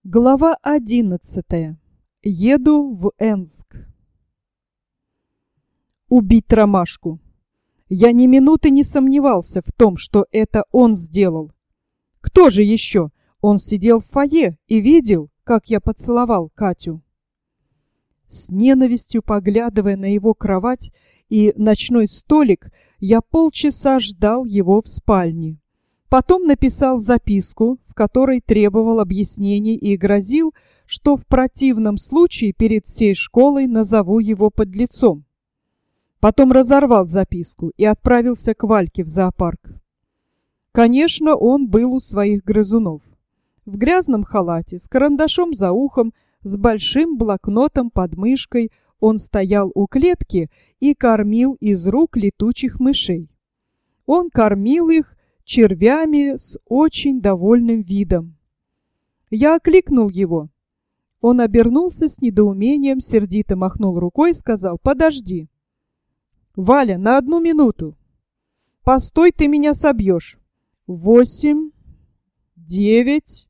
Глава 11. Еду в Энск. Убить Ромашку. Я ни минуты не сомневался в том, что это он сделал. Кто же еще? Он сидел в фойе и видел, как я поцеловал Катю. С ненавистью поглядывая на его кровать и ночной столик, я полчаса ждал его в спальне. Потом написал записку, в которой требовал объяснений и грозил, что в противном случае перед всей школой назову его подлецом. Потом разорвал записку и отправился к Вальке в зоопарк. Конечно, он был у своих грызунов. В грязном халате, с карандашом за ухом, с большим блокнотом под мышкой он стоял у клетки и кормил из рук летучих мышей. Он кормил их червями с очень довольным видом. Я окликнул его. Он обернулся с недоумением, сердито махнул рукой и сказал: «Подожди. Валя, на 1 минуту. Постой, ты меня собьешь. 8, 9,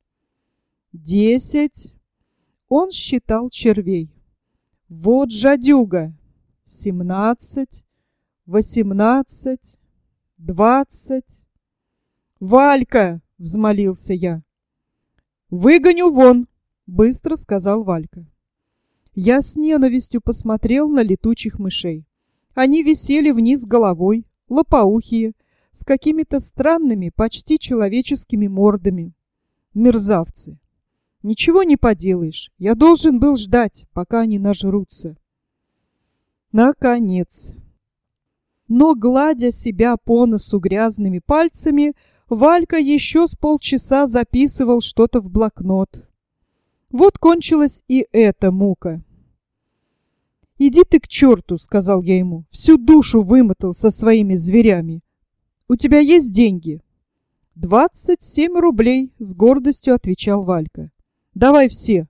10». Он считал червей. Вот жадюга. 17, 18, 20. «Валька!» — взмолился я. «Выгоню вон!» — быстро сказал Валька. Я с ненавистью посмотрел на летучих мышей. Они висели вниз головой, лопоухие, с какими-то странными, почти человеческими мордами. Мерзавцы! Ничего не поделаешь, я должен был ждать, пока они нажрутся. Наконец! Но, гладя себя по носу грязными пальцами, Валька еще с полчаса записывал что-то в блокнот. Вот кончилась и эта мука. «Иди ты к черту», — сказал я ему, — «всю душу вымотал со своими зверями. У тебя есть деньги?» 27 рублей, — с гордостью отвечал Валька. «Давай все».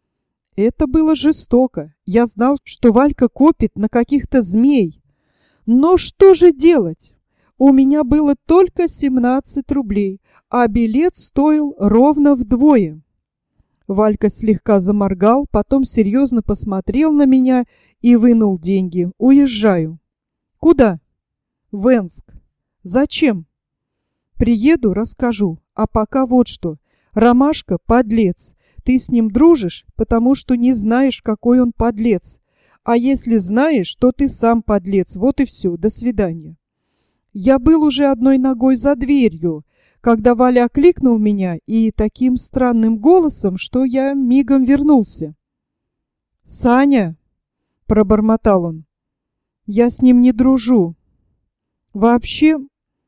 Это было жестоко. Я знал, что Валька копит на каких-то змей. Но что же делать? У меня было только 17 рублей, а билет стоил ровно вдвое. Валька слегка заморгал, потом серьезно посмотрел на меня и вынул деньги. «Уезжаю». «Куда?» «В Энск». «Зачем?» «Приеду, расскажу. А пока вот что. Ромашка — подлец. Ты с ним дружишь, потому что не знаешь, какой он подлец. А если знаешь, то ты сам подлец. Вот и все. До свидания». Я был уже одной ногой за дверью, когда Валя окликнул меня и таким странным голосом, что я мигом вернулся. «Саня!» — пробормотал он. «Я с ним не дружу. Вообще...»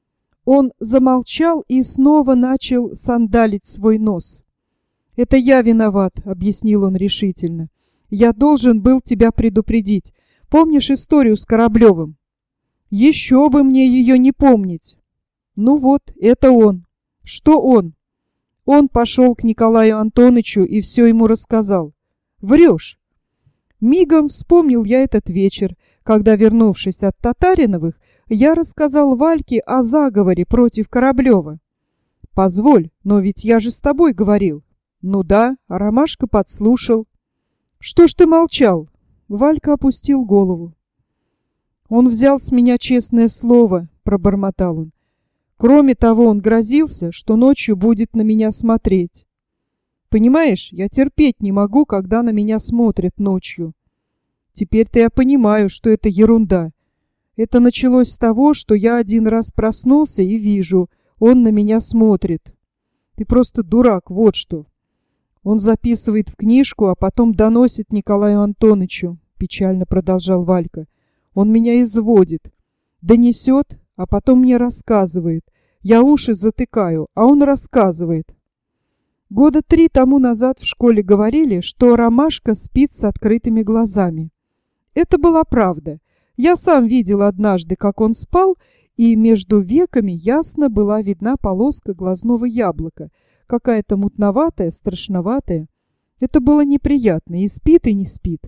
Он замолчал и снова начал сандалить свой нос. «Это я виноват», — объяснил он решительно. «Я должен был тебя предупредить. Помнишь историю с Кораблевым?» «Еще бы мне ее не помнить!» «Ну вот, это он». «Что он?» «Он пошел к Николаю Антонычу и все ему рассказал». «Врешь!» Мигом вспомнил я этот вечер, когда, вернувшись от Татариновых, я рассказал Вальке о заговоре против Кораблева. «Позволь, но ведь я же с тобой говорил». «Ну да, а Ромашка подслушал». «Что ж ты молчал?» Валька опустил голову. «Он взял с меня честное слово», — пробормотал он. «Кроме того, он грозился, что ночью будет на меня смотреть. Понимаешь, я терпеть не могу, когда на меня смотрят ночью. Теперь-то я понимаю, что это ерунда. Это началось с того, что я один раз проснулся и вижу, он на меня смотрит. Ты просто дурак, вот что. Он записывает в книжку, а потом доносит Николаю Антонычу», — печально продолжал Валька. «Он меня изводит. Донесет, а потом мне рассказывает. Я уши затыкаю, а он рассказывает. 3 года тому назад в школе говорили, что Ромашка спит с открытыми глазами. Это была правда. Я сам видел однажды, как он спал, и между веками ясно была видна полоска глазного яблока, какая-то мутноватая, страшноватая. Это было неприятно, и спит, и не спит.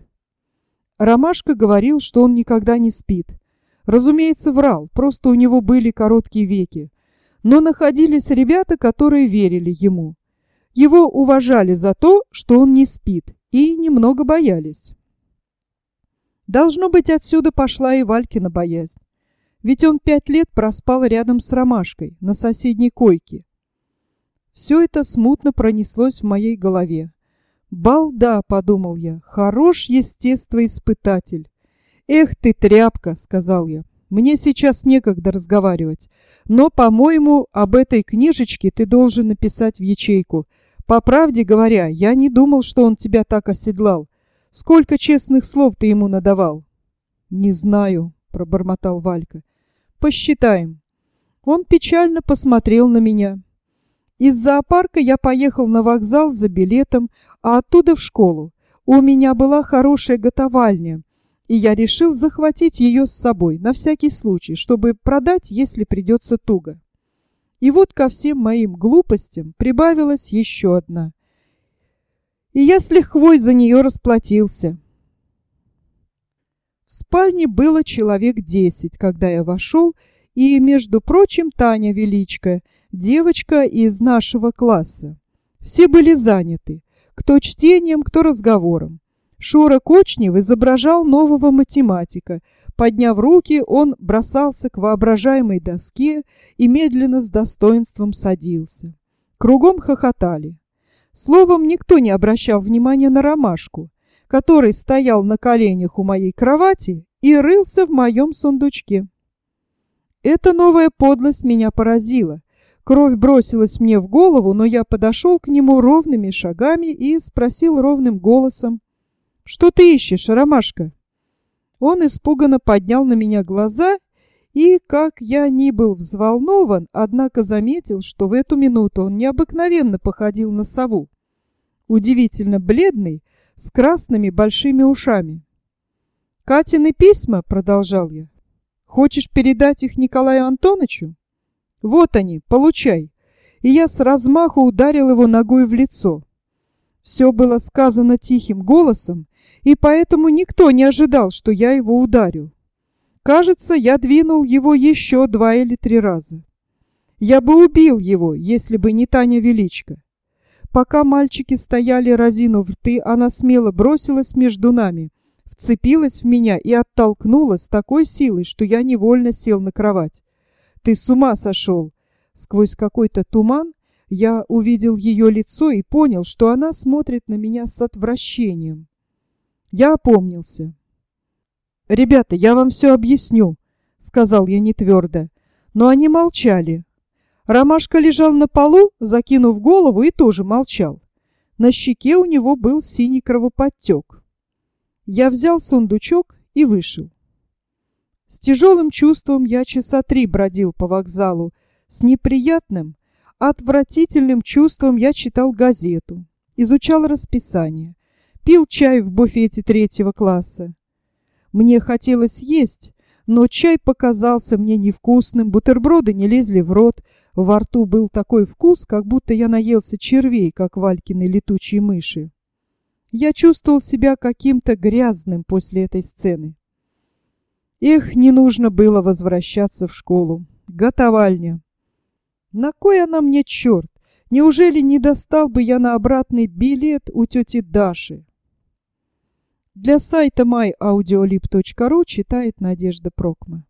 Ромашка говорил, что он никогда не спит. Разумеется, врал, просто у него были короткие веки. Но находились ребята, которые верили ему. Его уважали за то, что он не спит, и немного боялись. Должно быть, отсюда пошла и Валькина боязнь. Ведь он 5 лет проспал рядом с Ромашкой на соседней койке. Все это смутно пронеслось в моей голове. «Балда», — подумал я, — «хорош естествоиспытатель». «Эх ты, тряпка», — сказал я, — «мне сейчас некогда разговаривать. Но, по-моему, об этой книжечке ты должен написать в ячейку. По правде говоря, я не думал, что он тебя так оседлал. Сколько честных слов ты ему надавал?» «Не знаю», — пробормотал Валька. «Посчитаем». Он печально посмотрел на меня. Из зоопарка я поехал на вокзал за билетом, а оттуда в школу. У меня была хорошая готовальня, и я решил захватить ее с собой, на всякий случай, чтобы продать, если придется туго. И вот ко всем моим глупостям прибавилась еще одна. И я с лихвой за нее расплатился. В спальне было человек 10, когда я вошел, и, между прочим, Таня Величко, девочка из нашего класса. Все были заняты, кто чтением, кто разговором. Шура Кочнев изображал нового математика. Подняв руки, он бросался к воображаемой доске и медленно с достоинством садился. Кругом хохотали. Словом, никто не обращал внимания на Ромашку, который стоял на коленях у моей кровати и рылся в моем сундучке. Эта новая подлость меня поразила. Кровь бросилась мне в голову, но я подошел к нему ровными шагами и спросил ровным голосом: «Что ты ищешь, Ромашка?» Он испуганно поднял на меня глаза и, как я ни был взволнован, однако заметил, что в эту минуту он необыкновенно походил на сову. Удивительно бледный, с красными большими ушами. «Катины письма», — продолжал я. «Хочешь передать их Николаю Антоновичу? Вот они, получай». И я с размаху ударил его ногой в лицо. Все было сказано тихим голосом, и поэтому никто не ожидал, что я его ударю. Кажется, я двинул его еще 2 или 3 раза. Я бы убил его, если бы не Таня Величко. Пока мальчики стояли разинув рты, она смело бросилась между нами, вцепилась в меня и оттолкнула с такой силой, что я невольно сел на кровать. «Ты с ума сошел!» Сквозь какой-то туман я увидел ее лицо и понял, что она смотрит на меня с отвращением. Я опомнился. «Ребята, я вам все объясню», — сказал я нетвердо. Но они молчали. Ромашка лежал на полу, закинув голову, и тоже молчал. На щеке у него был синий кровоподтек. Я взял сундучок и вышел. С тяжелым чувством я часа 3 бродил по вокзалу. С неприятным, отвратительным чувством я читал газету, изучал расписание, пил чай в буфете 3-го класса. Мне хотелось есть, но чай показался мне невкусным, бутерброды не лезли в рот, во рту был такой вкус, как будто я наелся червей, как Валькины летучие мыши. Я чувствовал себя каким-то грязным после этой сцены. Эх, не нужно было возвращаться в школу. Готовальня. На кой она мне, черт? Неужели не достал бы я на обратный билет у тети Даши? Для сайта myaudiolib.ru читает Надежда Прокма.